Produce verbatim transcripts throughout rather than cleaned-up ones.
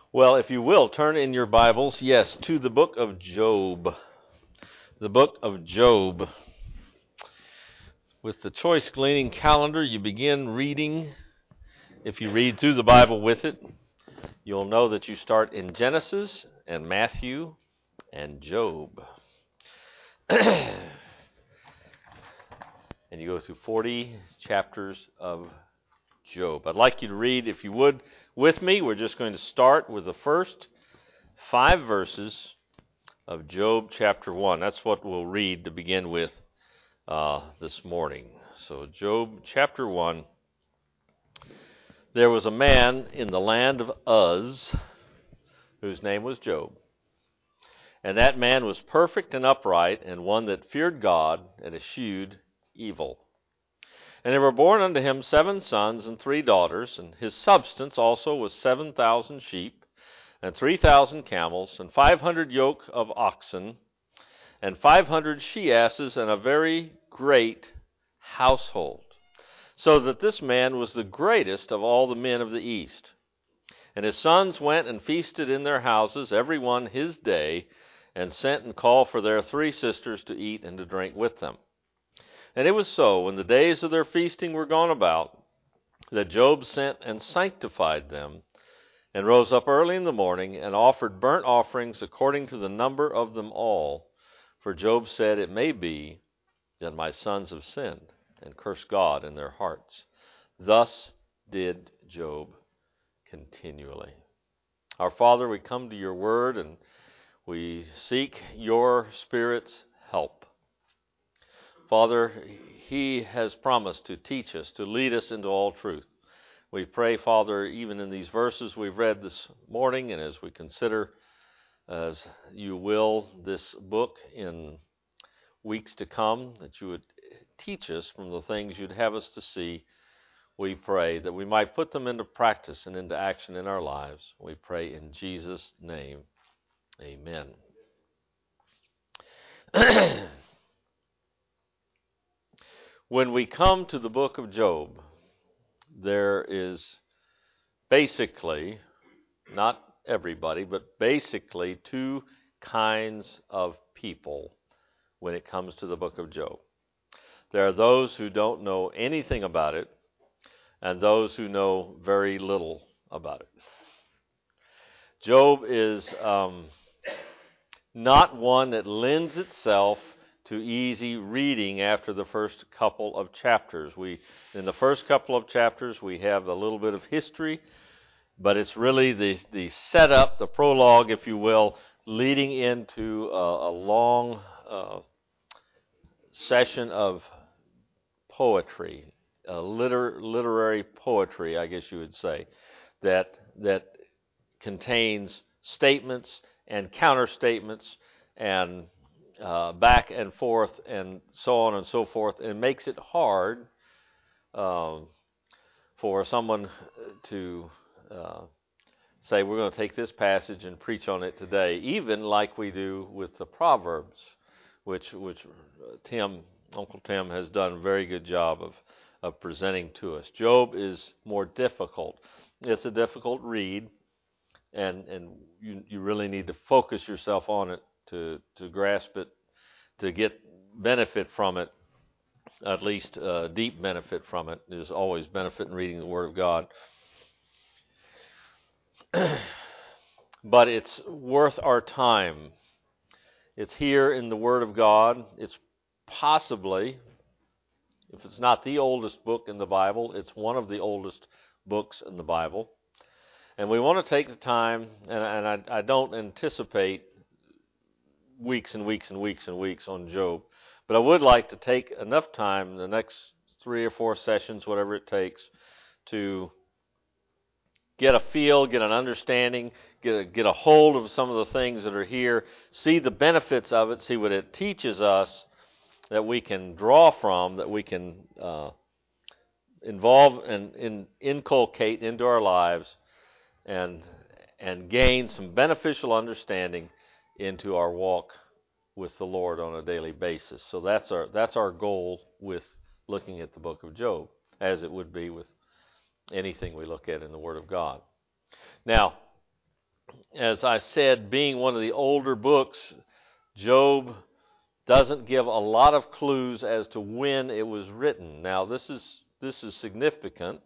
Well, if you will, turn in your Bibles, yes, to the book of Job. The book of Job. With the Choice Gleaning Calendar, you begin reading. If you read through the Bible with it, you'll know that you start in Genesis and Matthew and Job. And you go through forty chapters of Job. I'd like you to read, if you would, with me. We're just going to start with the first five verses of Job chapter one. That's what we'll read to begin with uh, this morning. So Job chapter one. There was a man in the land of Uz whose name was Job. And that man was perfect and upright, and one that feared God and eschewed evil. And there were born unto him seven sons and three daughters, and his substance also was seven thousand sheep, and three thousand camels, and five hundred yoke of oxen, and five hundred she-asses, and a very great household. So that this man was the greatest of all the men of the east. And his sons went and feasted in their houses, every one his day, and sent and called for their three sisters to eat and to drink with them. And it was so, when the days of their feasting were gone about, that Job sent and sanctified them, and rose up early in the morning, and offered burnt offerings according to the number of them all. For Job said, It may be that my sons have sinned, and cursed God in their hearts. Thus did Job continually. Our Father, we come to your word, and we seek your Spirit's help. Father, he has promised to teach us, to lead us into all truth. We pray, Father, even in these verses we've read this morning, and as we consider, as you will, this book in weeks to come, that you would teach us from the things you'd have us to see. We pray that we might put them into practice and into action in our lives. We pray in Jesus' name. Amen. When we come to the book of Job, there is basically, not everybody, but basically two kinds of people when it comes to the book of Job. There are those who don't know anything about it, and those who know very little about it. Job is um, not one that lends itself to easy reading after the first couple of chapters. We, in the first couple of chapters, we have a little bit of history, but it's really the, the setup, the prologue, if you will, leading into a, a long uh, session of poetry, uh, liter, literary poetry, I guess you would say, that that contains statements and counterstatements and uh, back and forth and so on and so forth, and makes it hard um, for someone to uh, say, we're going to take this passage and preach on it today, even like we do with the Proverbs, which which Tim, Uncle Tim, has done a very good job of, of presenting to us. Job is more difficult. It's a difficult read, and and you you really need to focus yourself on it to, to grasp it, to get benefit from it, at least uh, deep benefit from it. There's always benefit in reading the Word of God. But it's worth our time. It's here in the Word of God. It's possibly, if it's not the oldest book in the Bible, it's one of the oldest books in the Bible. And we want to take the time, and, and I, I don't anticipate weeks and weeks and weeks and weeks on Job, but I would like to take enough time, the next three or four sessions, whatever it takes, to get a feel, get an understanding, get a, get a hold of some of the things that are here, see the benefits of it, see what it teaches us that we can draw from, that we can uh, involve and in, inculcate into our lives, and and gain some beneficial understanding into our walk with the Lord on a daily basis. So that's our that's our goal with looking at the book of Job, as it would be with anything we look at in the Word of God. Now, as I said, being one of the older books, Job doesn't give a lot of clues as to when it was written. Now, this is this is significant,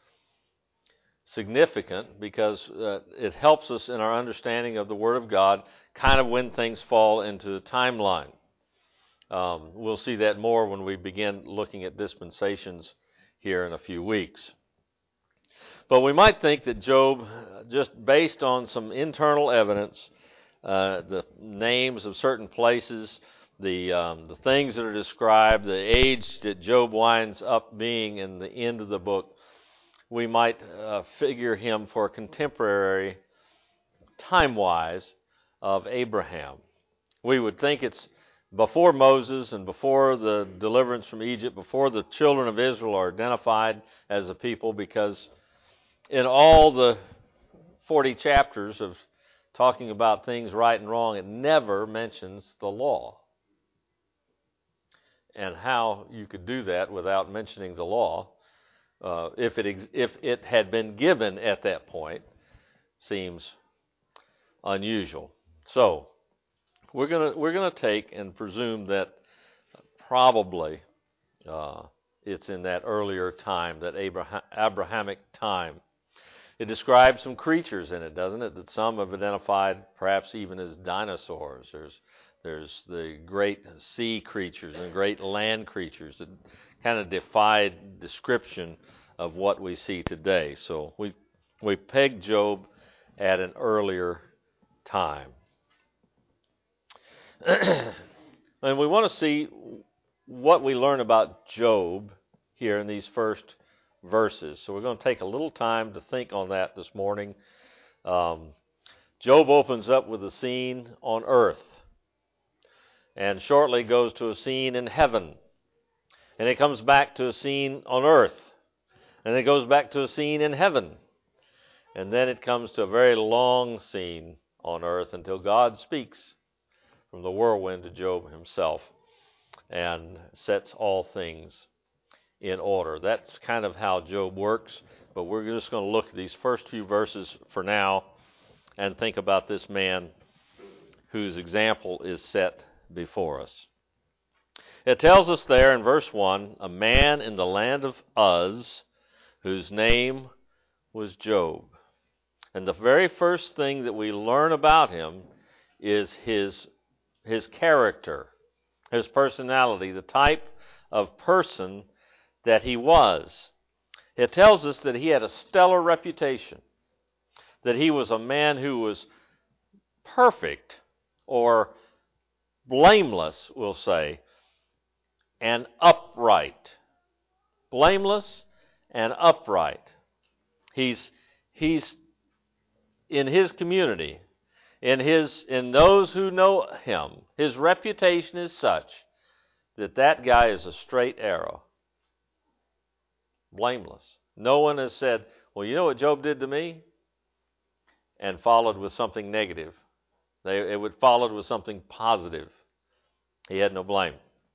significant because uh, it helps us in our understanding of the Word of God, kind of when things fall into the timeline. Um, we'll see that more when we begin looking at dispensations here in a few weeks. But we might think that Job, just based on some internal evidence, uh, the names of certain places, the um, the things that are described, the age that Job winds up being in the end of the book, we might uh, figure him for contemporary, time-wise, of Abraham. We would think it's before Moses and before the deliverance from Egypt, before the children of Israel are identified as a people, because in all the forty chapters of talking about things right and wrong, it never mentions the law. And how you could do that without mentioning the law, uh, if it ex- if it had been given at that point, seems unusual. So we're gonna we're gonna take and presume that probably uh, it's in that earlier time, that Abraham, Abrahamic time. It describes some creatures in it, doesn't it? That some have identified perhaps even as dinosaurs. There's there's the great sea creatures and great land creatures that kind of defied description of what we see today. So we we peg Job at an earlier time. And we want to see what we learn about Job here in these first verses. So we're going to take a little time to think on that this morning. Um, Job opens up with a scene on earth, and shortly goes to a scene in heaven, and it comes back to a scene on earth, and it goes back to a scene in heaven, and then it comes to a very long scene on earth until God speaks from the whirlwind to Job himself and sets all things in order. That's kind of how Job works, but we're just going to look at these first few verses for now and think about this man whose example is set before us. It tells us there in verse one, a man in the land of Uz whose name was Job. And the very first thing that we learn about him is his his character, his personality, the type of person that he was. It tells us that he had a stellar reputation, that he was a man who was perfect or blameless, we'll say, and upright. Blameless and upright. He's he's in his community, in his in those who know him, his reputation is such that that guy is a straight arrow. Blameless. No one has said, well, you know what Job did to me? And followed with something negative. They, it would followed with something positive. He had no blame.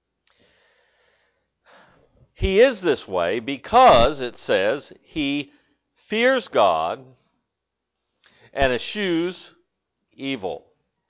He is this way because, it says, he fears God and eschews evil.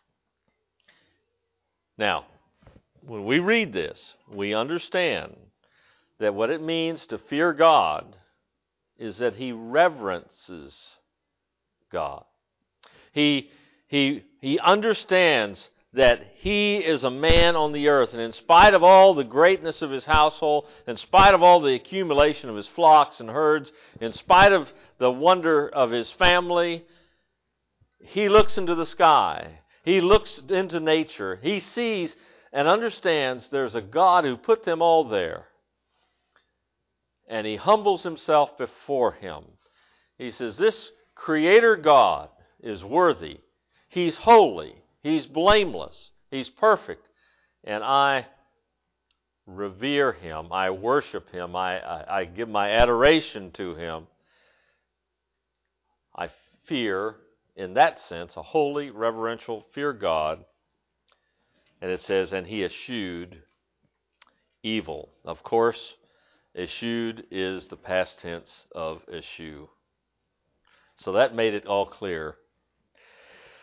Now, when we read this, we understand that what it means to fear God is that he reverences God. He, he, he understands that he is a man on the earth, and in spite of all the greatness of his household, in spite of all the accumulation of his flocks and herds, in spite of the wonder of his family, he looks into the sky. He looks into nature. He sees and understands there's a God who put them all there. And he humbles himself before him. He says, this Creator God is worthy. He's holy. He's blameless. He's perfect. And I revere him. I worship him. I, I, I give my adoration to him. I fear, in that sense, a holy, reverential fear God. And it says, and he eschewed evil. Of course, eschewed is the past tense of eschew. So that made it all clear.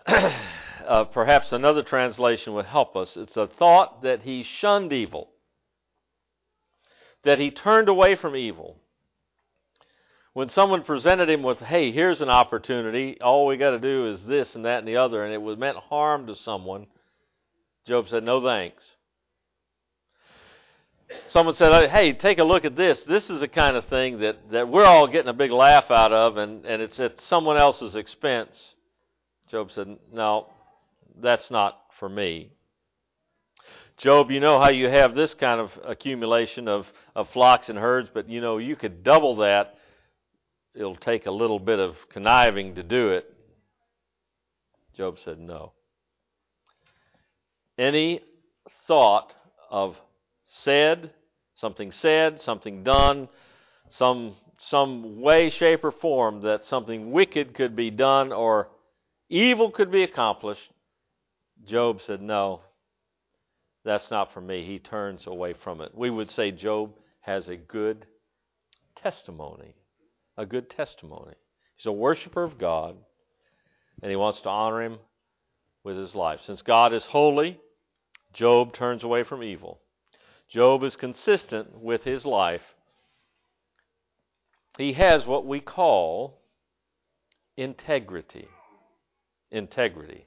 uh, perhaps another translation would help us. It's a thought that he shunned evil, that he turned away from evil. When someone presented him with, hey, here's an opportunity, all we got to do is this and that and the other, and it was meant harm to someone, Job said, no thanks. Someone said, hey, take a look at this. This is the kind of thing that, that we're all getting a big laugh out of, and, and it's at someone else's expense. Job said, no, that's not for me. Job, you know how you have this kind of accumulation of, of flocks and herds, but you know, you could double that. It'll take a little bit of conniving to do it. Job said no. Any thought of said, something said, something done, some some way, shape, or form that something wicked could be done or evil could be accomplished, Job said, no, that's not for me. He turns away from it. We would say Job has a good testimony. A good testimony. He's a worshiper of God, and he wants to honor him with his life. Since God is holy, Job turns away from evil. Job is consistent with his life. He has what we call integrity. Integrity.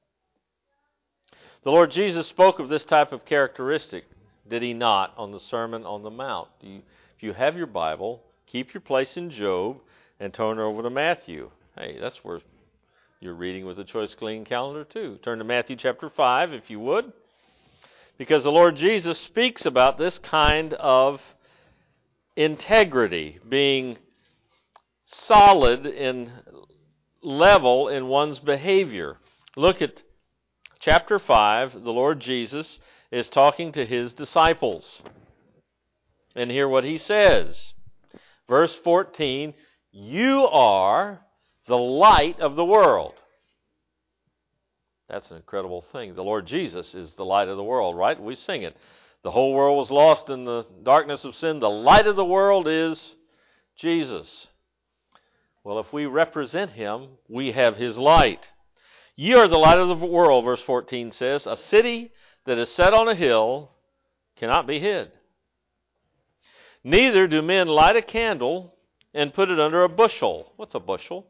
The Lord Jesus spoke of this type of characteristic, did he not, on the Sermon on the Mount? You, if you have your Bible, keep your place in Job and turn over to Matthew. Hey, that's where you're reading with the Choice Clean calendar too. Turn to Matthew chapter five if you would. Because the Lord Jesus speaks about this kind of integrity, being solid in level in one's behavior. Look at chapter five. The Lord Jesus is talking to his disciples. And hear what he says. Verse fourteen, you are the light of the world. That's an incredible thing. The Lord Jesus is the light of the world, right? We sing it. The whole world was lost in the darkness of sin. The light of the world is Jesus. Well, if we represent him, we have his light. Ye are the light of the world, verse fourteen says. A city that is set on a hill cannot be hid. Neither do men light a candle and put it under a bushel. What's a bushel?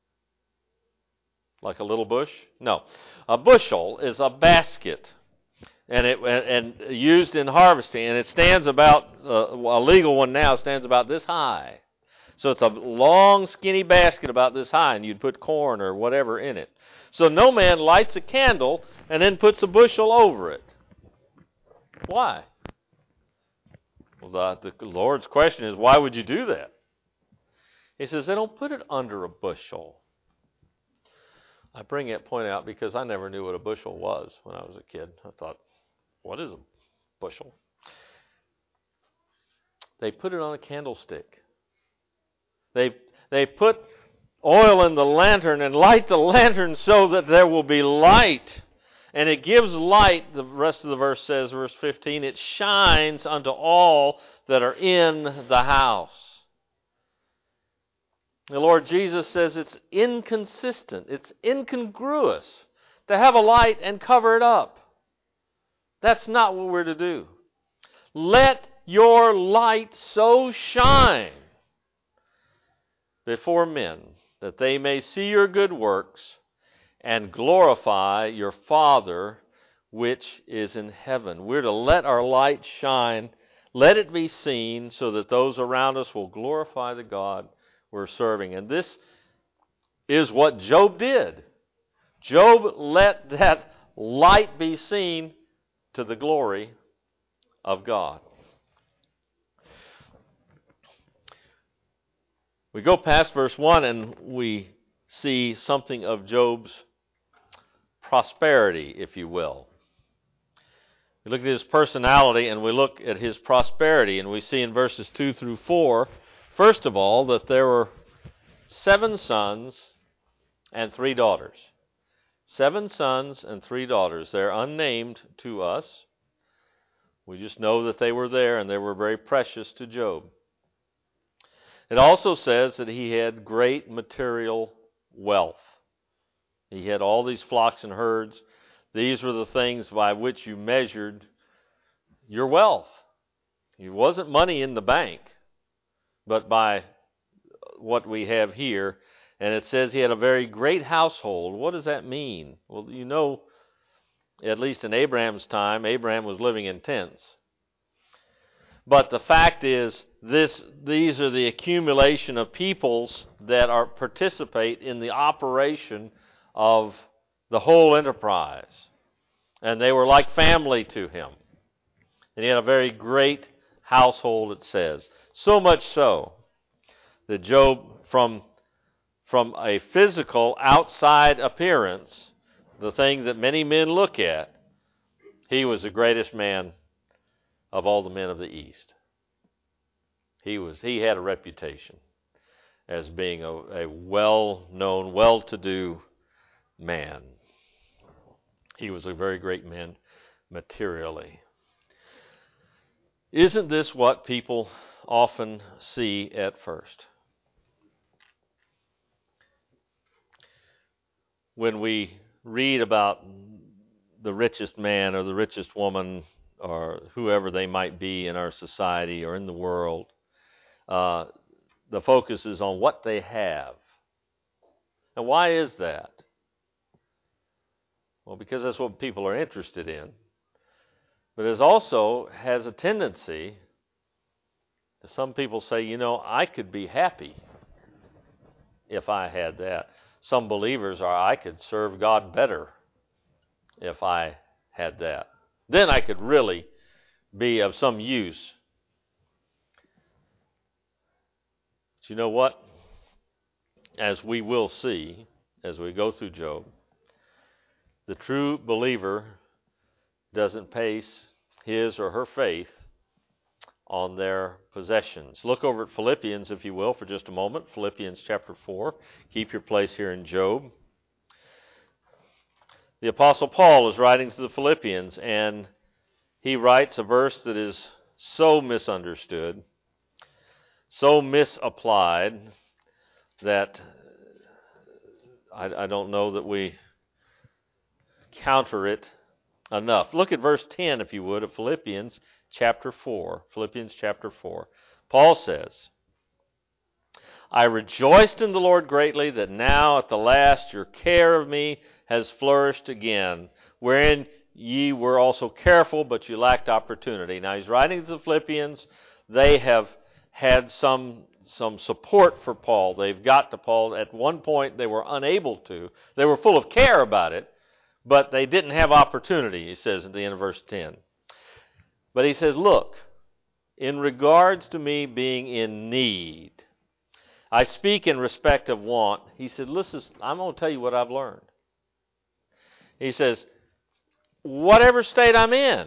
Like a little bush? No. A bushel is a basket, and it and used in harvesting, and it stands about, uh, a legal one now stands about this high. So it's a long, skinny basket about this high, and you'd put corn or whatever in it. So no man lights a candle and then puts a bushel over it. Why? Well, the, the Lord's question is, why would you do that? He says, they don't put it under a bushel. I bring that point out because I never knew what a bushel was when I was a kid. I thought, what is a bushel? They put it on a candlestick. They, they put oil in the lantern and light the lantern so that there will be light. And it gives light, the rest of the verse says, verse fifteen, it shines unto all that are in the house. The Lord Jesus says it's inconsistent, it's incongruous to have a light and cover it up. That's not what we're to do. Let your light so shine before men that they may see your good works and glorify your Father which is in heaven. We're to let our light shine, let it be seen, so that those around us will glorify the God we're serving. And this is what Job did. Job let that light be seen to the glory of God. We go past verse one and we see something of Job's prosperity, if you will. We look at his personality and we look at his prosperity, and we see in verses two through four, first of all, that there were seven sons and three daughters. Seven sons and three daughters. They're unnamed to us. We just know that they were there and they were very precious to Job. It also says that he had great material wealth. He had all these flocks and herds. These were the things by which you measured your wealth. It wasn't money in the bank, but by what we have here. And it says he had a very great household. What does that mean? Well, you know, at least in Abraham's time, Abraham was living in tents. But the fact is, this these are the accumulation of peoples that are participate in the operation of the whole enterprise. And they were like family to him. And he had a very great household, it says. So much so that Job, from, from a physical outside appearance, the thing that many men look at, he was the greatest man of all the men of the East. He was he had a reputation as being a, a well-known, well-to-do man. He was a very great man materially. Isn't this what people often see at first? When we read about the richest man or the richest woman or whoever they might be in our society or in the world, uh, the focus is on what they have. And why is that? Well, because that's what people are interested in. But it also has a tendency, some people say, you know, I could be happy if I had that. Some believers are, I could serve God better if I had that. Then I could really be of some use. But you know what? As we will see, as we go through Job, the true believer doesn't base his or her faith on their possessions. Look over at Philippians, if you will, for just a moment. Philippians chapter four. Keep your place here in Job. The Apostle Paul is writing to the Philippians, and he writes a verse that is so misunderstood, so misapplied, that I, I don't know that we counter it enough. Look at verse ten, if you would, of Philippians chapter four. Philippians chapter four. Paul says, I rejoiced in the Lord greatly that now at the last your care of me has flourished again, wherein ye were also careful, but you lacked opportunity. Now he's writing to the Philippians. They have had some some support for Paul. They've got to Paul. At one point they were unable to. They were full of care about it, but they didn't have opportunity, he says at the end of verse ten. But he says, look, in regards to me being in need, I speak in respect of want. He said, listen, I'm going to tell you what I've learned. He says, whatever state I'm in,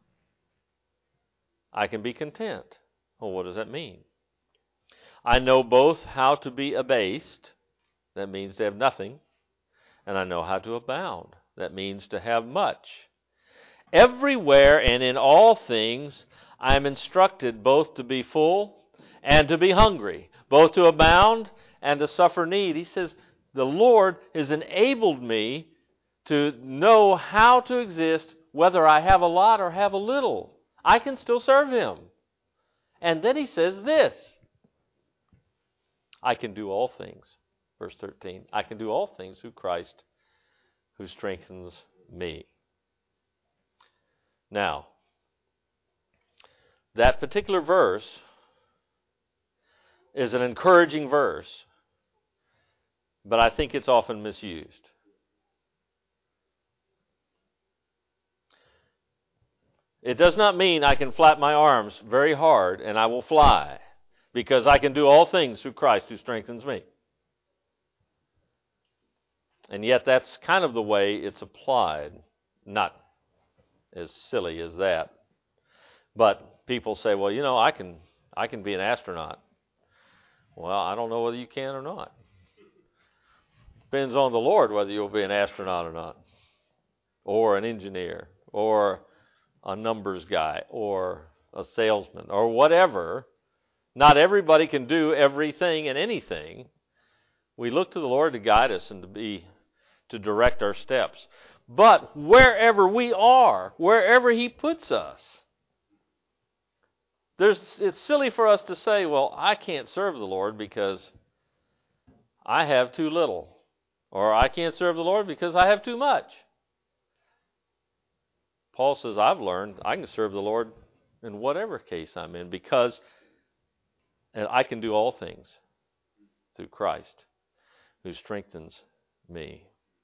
I can be content. Well, what does that mean? I know both how to be abased, that means to have nothing, and I know how to abound, that means to have much. Everywhere and in all things I am instructed both to be full and to be hungry, both to abound and to suffer need. He says, the Lord has enabled me to know how to exist whether I have a lot or have a little. I can still serve Him. And then he says this, I can do all things. Verse thirteen, I can do all things through Christ who strengthens me. Now, that particular verse is an encouraging verse, but I think it's often misused. It does not mean I can flap my arms very hard and I will fly, because I can do all things through Christ who strengthens me. And yet that's kind of the way it's applied. Not as silly as that. But people say, well, you know, I can I can be an astronaut. Well, I don't know whether you can or not. Depends on the Lord whether you'll be an astronaut or not. Or an engineer. Or a numbers guy. Or a salesman. Or whatever. Not everybody can do everything and anything. We look to the Lord to guide us and to be to direct our steps. But wherever we are, wherever He puts us, there's, it's silly for us to say, well, I can't serve the Lord because I have too little. Or I can't serve the Lord because I have too much. Paul says, I've learned I can serve the Lord in whatever case I'm in because and I can do all things through Christ who strengthens me.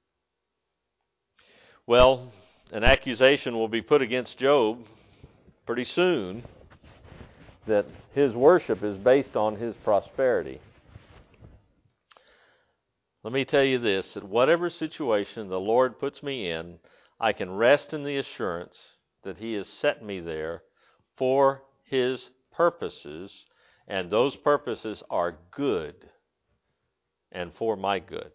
Well, an accusation will be put against Job pretty soon that his worship is based on his prosperity. Let me tell you this, that whatever situation the Lord puts me in, I can rest in the assurance that He has set me there for His purposes, and those purposes are good and for my good.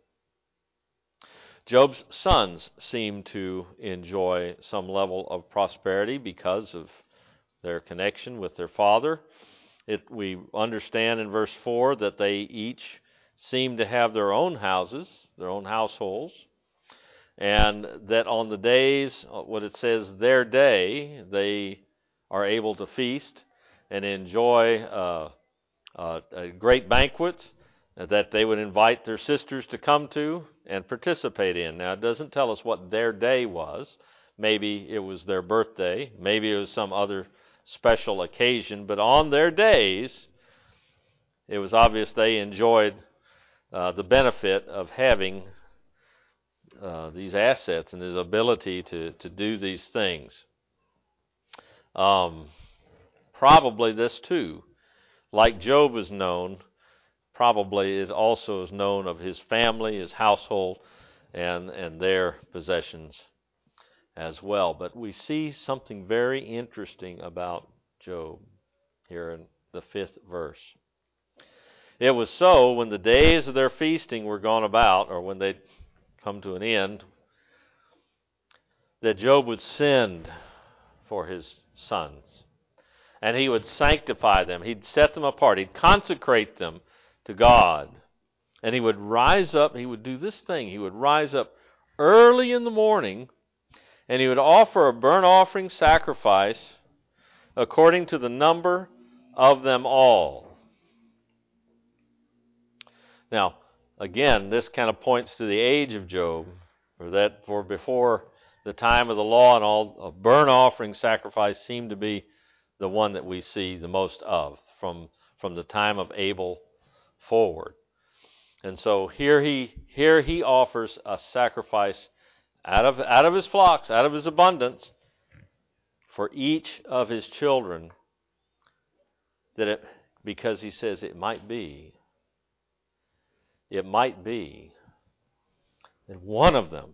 Job's sons seem to enjoy some level of prosperity because of their connection with their father. It, we understand in verse four that they each seem to have their own houses, their own households, and that on the days, what it says, their day, they are able to feast and enjoy uh, uh, a great banquet that they would invite their sisters to come to and participate in. Now, it doesn't tell us what their day was. Maybe it was their birthday. Maybe it was some other special occasion. But on their days, it was obvious they enjoyed uh, the benefit of having uh, these assets and this ability to, to do these things. Um, probably this too, like Job is known, probably it also is known of his family, his household, and, and their possessions as well. But we see something very interesting about Job here in the fifth verse. It was so when the days of their feasting were gone about, or when they'd come to an end, that Job would send for his sons. And he would sanctify them. He'd set them apart. He'd consecrate them to God. And he would rise up. He would do this thing. He would rise up early in the morning, and he would offer a burnt offering sacrifice according to the number of them all. Now, again, this kind of points to the age of Job, or that for before the time of the law and all, a burnt offering sacrifice seemed to be the one that we see the most of from, from the time of Abel forward. And so here he here he offers a sacrifice out of out of his flocks, out of his abundance, for each of his children, that it, because he says it might be, it might be that one of them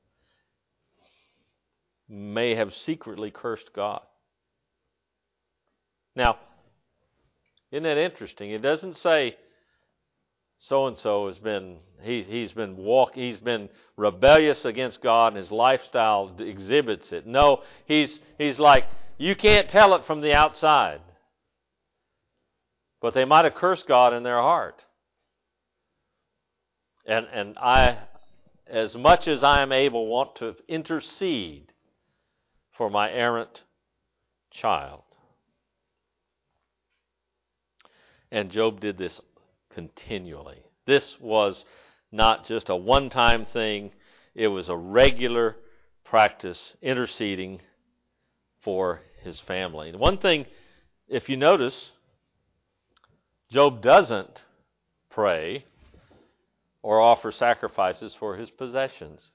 may have secretly cursed God. Now, isn't that interesting? It doesn't say so-and-so has been, he, he's been walk, he's been rebellious against God and his lifestyle exhibits it. No, he's, he's like, you can't tell it from the outside. But they might have cursed God in their heart. And, and I, as much as I am able, want to intercede for my errant child. And Job did this continually. This was not just a one-time thing. It was a regular practice, interceding for his family. And one thing, if you notice, Job doesn't pray or offer sacrifices for his possessions.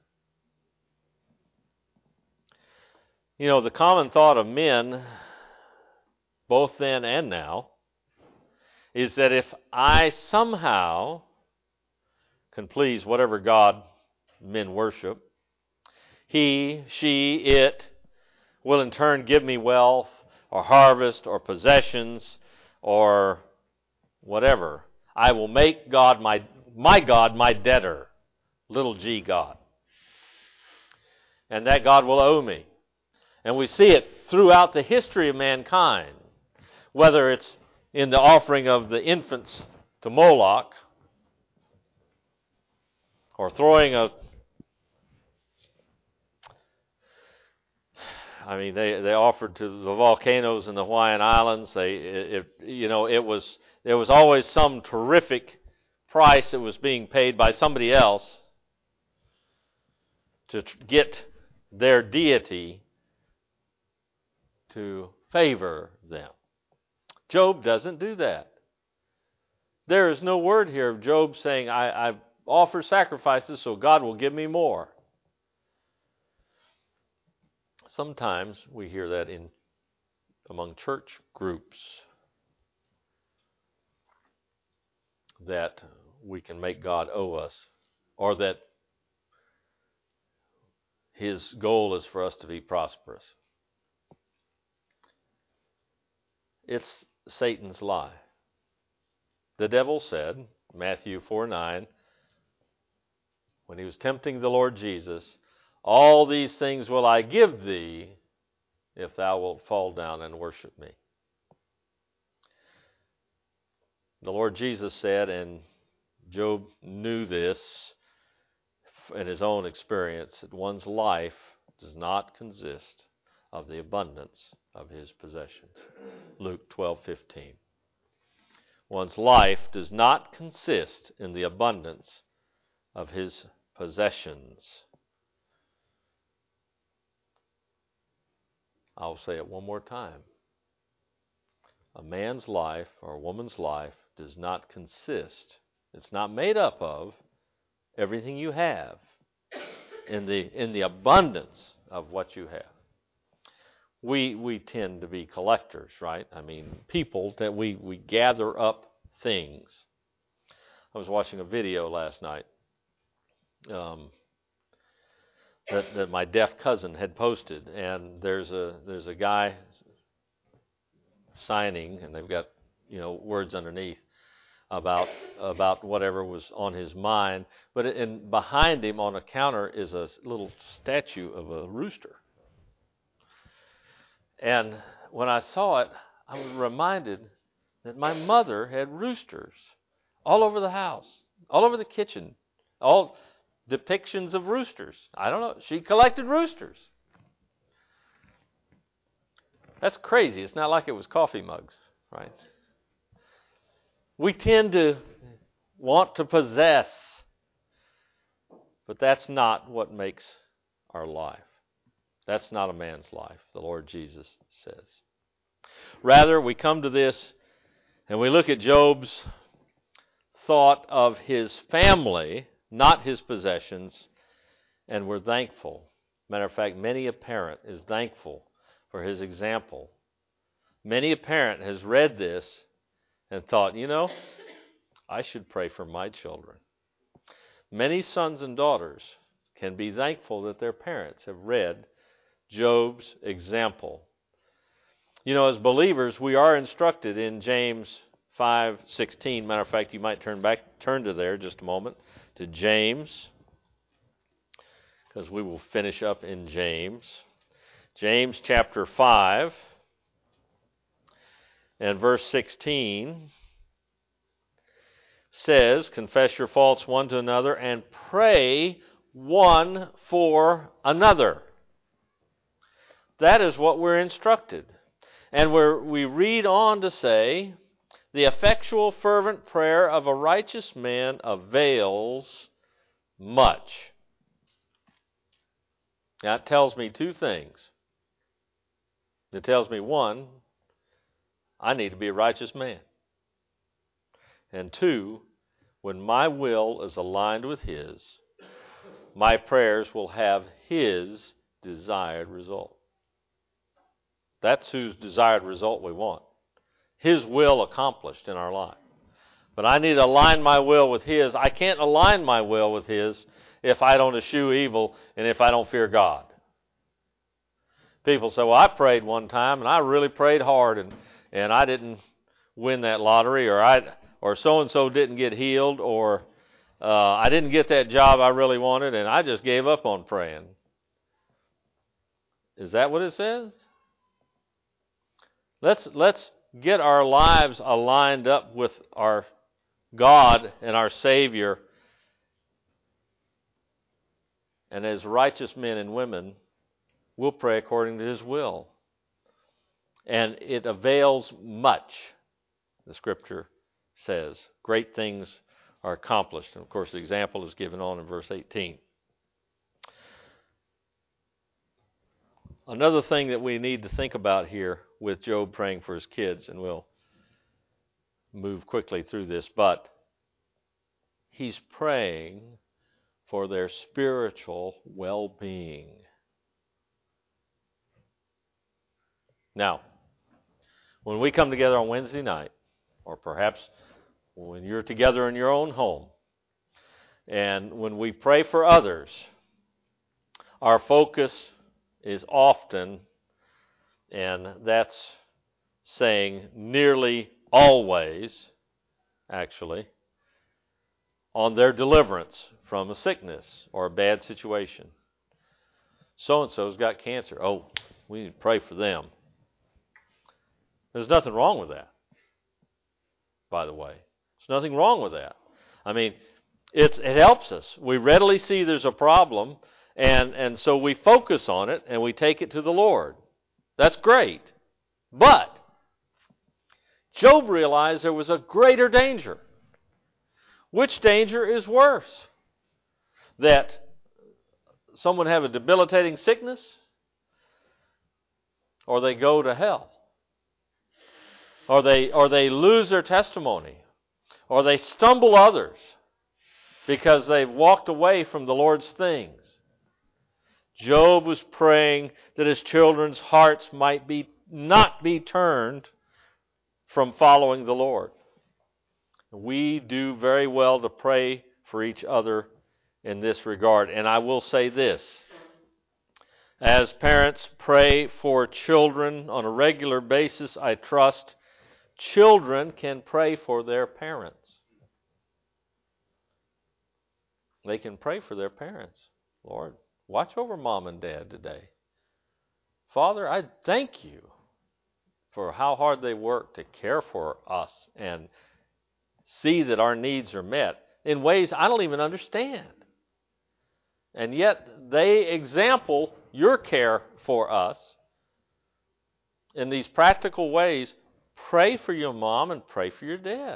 You know, the common thought of men, both then and now, is that if I somehow can please whatever God men worship, he, she, it will in turn give me wealth or harvest or possessions or whatever. I will make God my, my God my debtor, little g God. And that God will owe me. And we see it throughout the history of mankind, whether it's in the offering of the infants to Moloch, or throwing a I mean, they, they offered to the volcanoes in the Hawaiian Islands. They, it, it, you know, it was there was always some terrific price that was being paid by somebody else to tr- get their deity to favor them. Job doesn't do that. There is no word here of Job saying, I, I offer sacrifices so God will give me more. Sometimes we hear that in among church groups, that we can make God owe us, or that His goal is for us to be prosperous. It's Satan's lie. The devil said, Matthew four nine, when he was tempting the Lord Jesus, all these things will I give thee if thou wilt fall down and worship me. The Lord Jesus said, and Job knew this in his own experience, that one's life does not consist of the abundance of his possessions. Luke twelve fifteen. One's life does not consist in the abundance of his possessions. I'll say it one more time. A man's life or a woman's life does not consist, it's not made up of everything you have in the in the abundance of what you have. We we tend to be collectors, right? I mean, people that we, we gather up things. I was watching a video last night um, that that my deaf cousin had posted, and there's a there's a guy signing, and they've got, you know, words underneath about about whatever was on his mind, but in behind him on a counter is a little statue of a rooster. And when I saw it, I was reminded that my mother had roosters all over the house, all over the kitchen, all depictions of roosters. I don't know. She collected roosters. That's crazy. It's not like it was coffee mugs, right? We tend to want to possess, but that's not what makes our life. That's not a man's life, the Lord Jesus says. Rather, we come to this and we look at Job's thought of his family, not his possessions, and we're thankful. Matter of fact, many a parent is thankful for his example. Many a parent has read this and thought, you know, I should pray for my children. Many sons and daughters can be thankful that their parents have read Job's example. You know, as believers, we are instructed in James five sixteen. Matter of fact, you might turn back, turn to there just a moment, to James, because we will finish up in James. James chapter five and verse sixteen says, confess your faults one to another and pray one for another. That is what we're instructed. And we're, we read on to say, the effectual fervent prayer of a righteous man avails much. That tells me two things. It tells me, one, I need to be a righteous man. And two, when my will is aligned with His, my prayers will have His desired result. That's whose desired result we want. His will accomplished in our life. But I need to align my will with His. I can't align my will with His if I don't eschew evil and if I don't fear God. People say, well, I prayed one time and I really prayed hard and, and I didn't win that lottery, or I or so-and-so didn't get healed, or uh, I didn't get that job I really wanted and I just gave up on praying. Is that what it says? Let's let's get our lives aligned up with our God and our Savior. And as righteous men and women, we'll pray according to His will. And it avails much, the Scripture says. Great things are accomplished. And of course, the example is given on in verse eighteen. Another thing that we need to think about here with Job praying for his kids, and we'll move quickly through this, but he's praying for their spiritual well-being. Now, when we come together on Wednesday night, or perhaps when you're together in your own home, and when we pray for others, our focus is often, and that's saying nearly always, actually, on their deliverance from a sickness or a bad situation. So-and-so's got cancer. Oh, we need to pray for them. There's nothing wrong with that, by the way. There's nothing wrong with that. I mean, it's, it helps us. We readily see there's a problem, and, and so we focus on it, and we take it to the Lord. That's great. But Job realized there was a greater danger. Which danger is worse? That someone have a debilitating sickness, or they go to hell, or they or they lose their testimony, or they stumble others because they've walked away from the Lord's things. Job was praying that his children's hearts might be not be turned from following the Lord. We do very well to pray for each other in this regard. And I will say this: as parents pray for children on a regular basis, I trust children can pray for their parents. They can pray for their parents. Lord, watch over mom and dad today. Father, I thank you for how hard they work to care for us and see that our needs are met in ways I don't even understand. And yet they example your care for us in these practical ways. Pray for your mom and pray for your dad.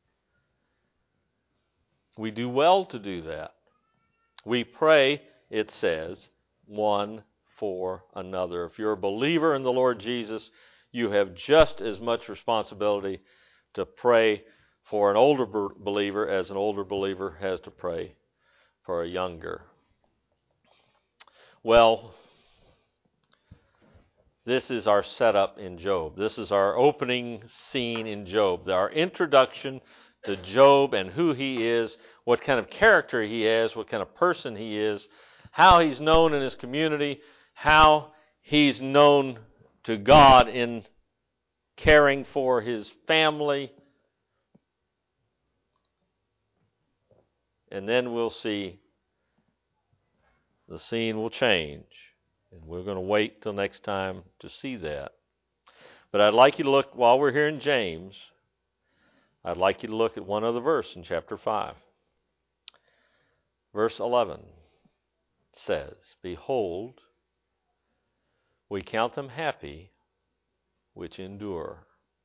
We do well to do that. We pray, it says, one for another. If you're a believer in the Lord Jesus, you have just as much responsibility to pray for an older believer as an older believer has to pray for a younger. Well, this is our setup in Job. This is our opening scene in Job. Our introduction to Job and who he is, what kind of character he has, what kind of person he is, how he's known in his community, how he's known to God in caring for his family. And then we'll see the scene will change. And we're going to wait till next time to see that. But I'd like you to look, while we're here in James, I'd like you to look at one other verse in chapter five. Verse eleven says, "Behold, we count them happy which endure.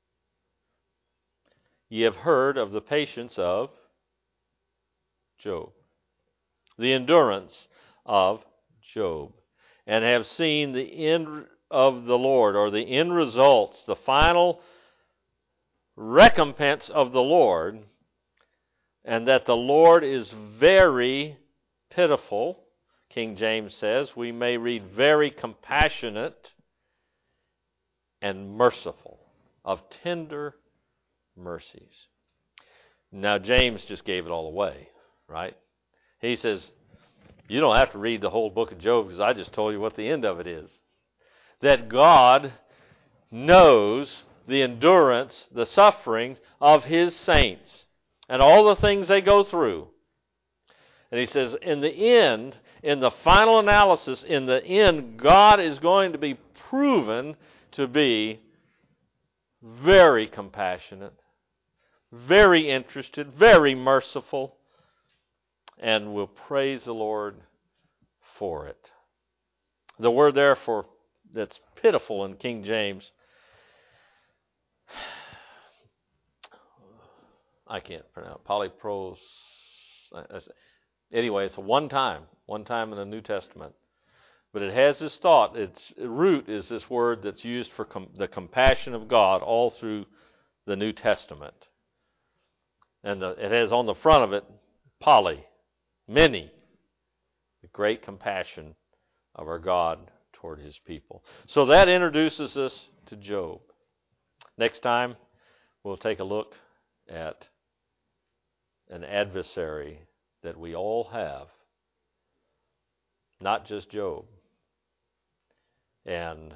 Ye have heard of the patience of Job, the endurance of Job, and have seen the end of the Lord," or the end results, the final recompense of the Lord, and that the Lord is very pitiful. King James says, we may read very compassionate and merciful, of tender mercies. Now, James just gave it all away, right? He says, you don't have to read the whole book of Job because I just told you what the end of it is. That God knows the endurance, the sufferings of His saints and all the things they go through. And he says, in the end, in the final analysis, in the end, God is going to be proven to be very compassionate, very interested, very merciful, and we'll praise the Lord for it. The word there for that's pitiful in King James, I can't pronounce polypros. Anyway, it's a one time, one time in the New Testament. But it has this thought. Its root is this word that's used for com- the compassion of God all through the New Testament. And the, it has on the front of it, poly, many, the great compassion of our God toward his people. So that introduces us to Job. Next time, we'll take a look at an adversary that we all have, not just Job, and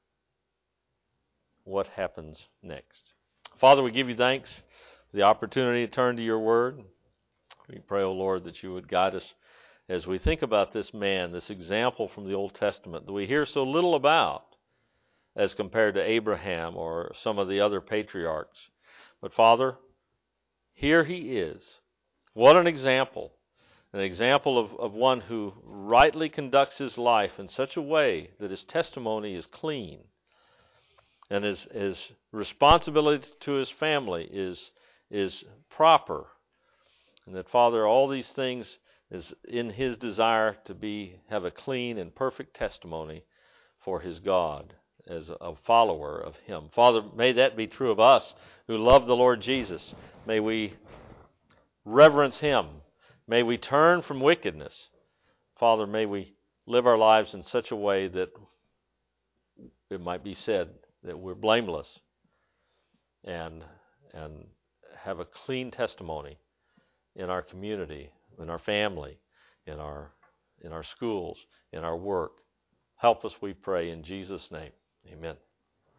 what happens next. Father, we give you thanks for the opportunity to turn to your word. We pray, O Lord, that you would guide us as we think about this man, this example from the Old Testament that we hear so little about as compared to Abraham or some of the other patriarchs. But Father, here he is. What an example. An example of, of one who rightly conducts his life in such a way that his testimony is clean and his, his responsibility to his family is, is proper. And that, Father, all these things is in his desire to be have a clean and perfect testimony for his God as a follower of him. Father, may that be true of us who love the Lord Jesus. May we reverence him. May we turn from wickedness. Father, may we live our lives in such a way that it might be said that we're blameless and and have a clean testimony in our community, in our family, in our in our schools, in our work. Help us, we pray, in Jesus' name. Amen.